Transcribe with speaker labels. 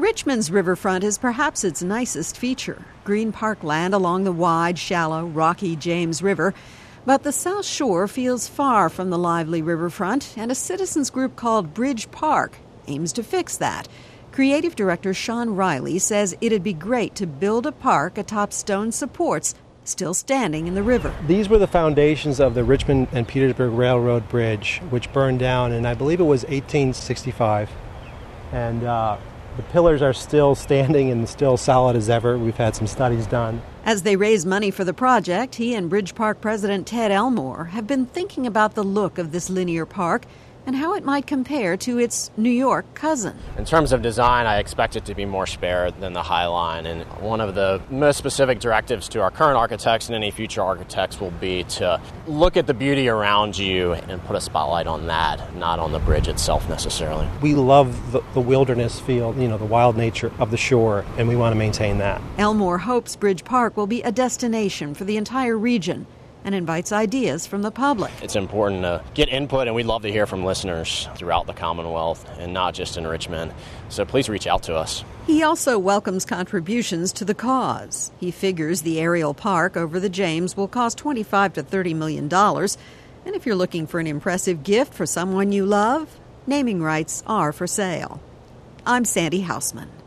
Speaker 1: Richmond's riverfront is perhaps its nicest feature. Green parkland along the wide, shallow, rocky James River. But the South Shore feels far from the lively riverfront, and a citizens group called Bridge Park aims to fix that. Creative director Sean Riley says it'd be great to build a park atop stone supports still standing in the river.
Speaker 2: These were the foundations of the Richmond and Petersburg Railroad Bridge, which burned down in, I believe it was 1865. And the pillars are still standing and still solid as ever. We've had some studies done.
Speaker 1: As they raise money for the project, he and Bridge Park President Ted Elmore have been thinking about the look of this linear park and how it might compare to its New York cousin.
Speaker 3: In terms of design, I expect it to be more spare than the High Line. And one of the most specific directives to our current architects and any future architects will be to look at the beauty around you and put a spotlight on that, not on the bridge itself necessarily.
Speaker 2: We love the wilderness feel, the wild nature of the shore, and we want to maintain that.
Speaker 1: Elmore hopes Bridge Park will be a destination for the entire region and invites ideas from the public.
Speaker 3: It's important to get input, and we'd love to hear from listeners throughout the Commonwealth and not just in Richmond. So please reach out to us.
Speaker 1: He also welcomes contributions to the cause. He figures the aerial park over the James will cost $25 to $30 million. And if you're looking for an impressive gift for someone you love, naming rights are for sale. I'm Sandy Hausman.